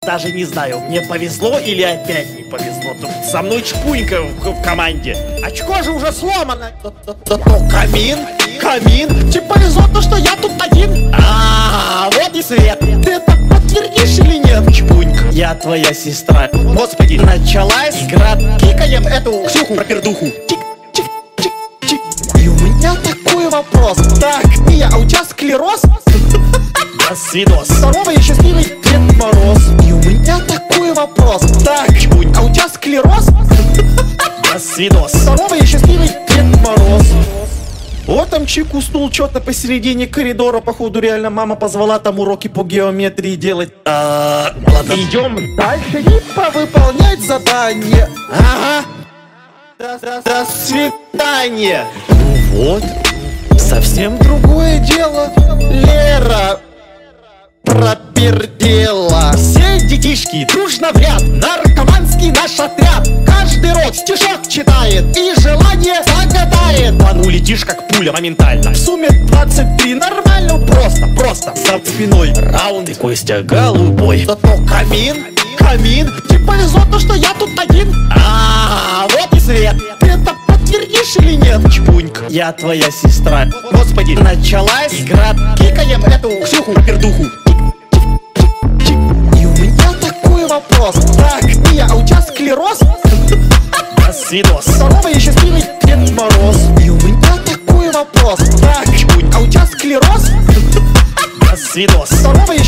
Даже не знаю, мне повезло или опять не повезло. Тут со мной чпунька в команде. Очко же уже сломано. Камин, камин. Тебе повезло то, что я тут один. Вот и свет. Ты это подтвердишь или нет, чпунька? Я твоя сестра. Господи, началась игра. Кикаем эту Ксюху-пропердуху. Чик-чик-чик-чик. И у меня такой вопрос. Так, Мия, а у тебя склероз? До свидос. Здоровый и счастливый Дед Мороз. И у меня такой вопрос. Так, чпунь, а у тебя склероз? До свидос. Здоровый и счастливый Дед Мороз. Вот там Чик уснул что-то посередине коридора. Походу реально мама позвала там уроки по геометрии делать. Ладно, идем дальше и повыполнять задание. Ага. До свидания. Ну вот, совсем другое дело. Лера пропердела. Все детишки дружно в ряд. Наркоманский наш отряд. Каждый род стишок читает и желание загадает. План улетишь как пуля моментально. В сумме 23, нормально, просто за спиной раунд и Костя голубой. Зато камин, камин. Тебе повезло то, что я тут один. Вот и свет. Ты это подтвердишь или нет, чпунька? Я твоя сестра. Господи, началась игра. Кикаем эту Ксюху-пропердуху. И у меня такой вопрос. Так, Мия, а у тебя склероз? До свидос. Здоровый и счастливый Дед Мороз. И у меня такой вопрос. Так, чпунь, а у тебя склероз? До свидос. Здоровый и